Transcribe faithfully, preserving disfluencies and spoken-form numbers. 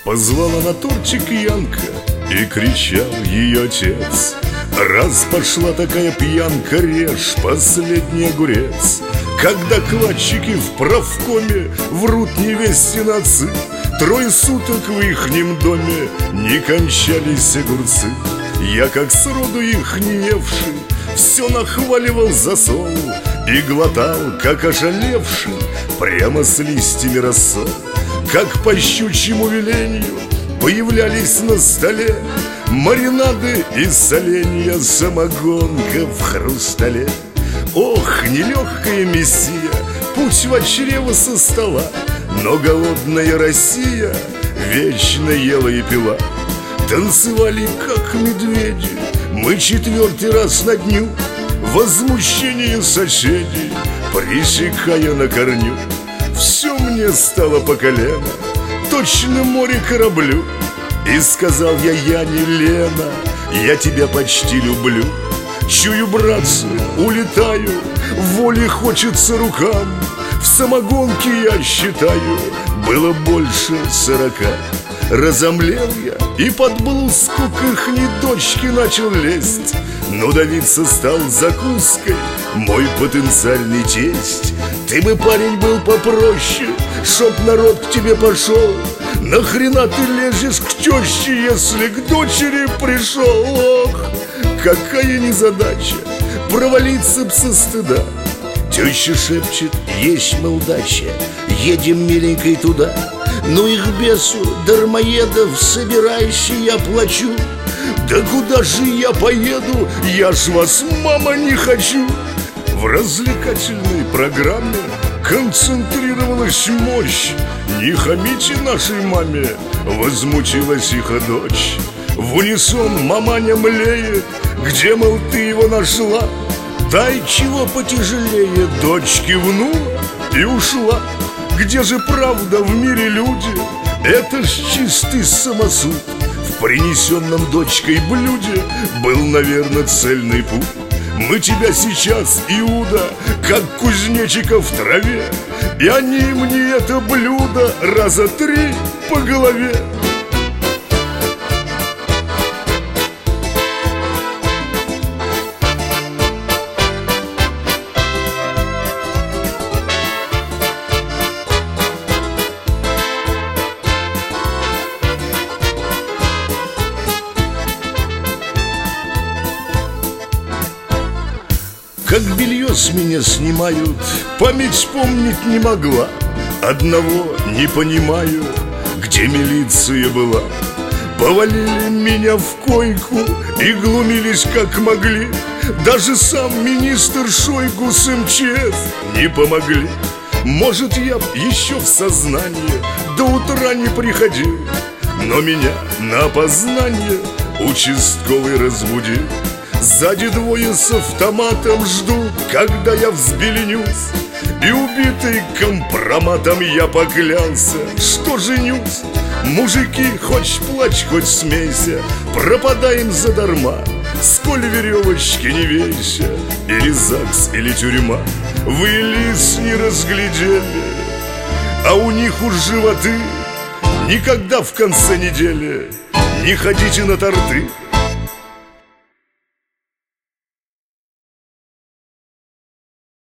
Позвала на тортик Янка, и кричал ее отец: раз пошла такая пьянка, режь последний огурец. Когда кладчики в правкоме врут невестин отцы, трое суток в ихнем доме не кончались огурцы. Я, как сроду их не евший, все нахваливал за сол и глотал, как ошалевший, прямо с листьями рассол. Как по щучьему веленью появлялись на столе маринады из соленья, самогонка в хрустале. Ох, нелегкая мессия, путь в чрево со стола, но голодная Россия вечно ела и пила. Танцевали, как медведи, мы четвертый раз на дню, возмущение соседей пресекая на корню. Все мне стало по колено, точно море кораблю. И сказал я Яне: Лена, я тебя почти люблю. Чую, братцы, улетаю, воли хочется рукам. В самогонке, я считаю, было больше сорока. Разомлел я и под блузку к ихней дочке начал лезть, но давиться стал закуской мой потенциальный тесть. Ты бы, парень, был попроще, чтоб народ к тебе пошел. Нахрена ты лезешь к теще, если к дочери пришел? Ох, какая незадача, провалиться б со стыда. Теща шепчет: есть мы удача, едем, миленькой, туда. Ну их бесу, дармоедов, собирайся, я плачу. Да куда же я поеду, я ж вас, мама, не хочу. В развлекательной программе концентрировалась мощь. Не хамите нашей маме, возмутилась их дочь. В унисон маманя млеет: где, мол, ты его нашла? Дай чего потяжелее, дочь кивнула и ушла. Где же правда в мире, люди? Это ж чистый самосуд. В принесенном дочкой блюде был, наверное, цельный пуд. Мы тебя сейчас, Иуда, как кузнечика в траве, и они мне это блюдо раза три по голове. Как белье с меня снимают, память помнить не могла. Одного не понимаю, где милиция была. Повалили меня в койку и глумились как могли. Даже сам министр Шойгу с эм че эс не помогли. Может, я б еще в сознание до утра не приходил, но меня на опознание участковый разбудил. Сзади двое с автоматом ждут, когда я взбеленюсь, и убитый компроматом я поклялся, что женюсь. Мужики, хоть плачь, хоть смейся, пропадаем задарма. Сколь веревочки не вейся, или ЗАГС, или тюрьма. Вы лиц не разглядели, а у них уж животы. Никогда в конце недели не ходите на торты.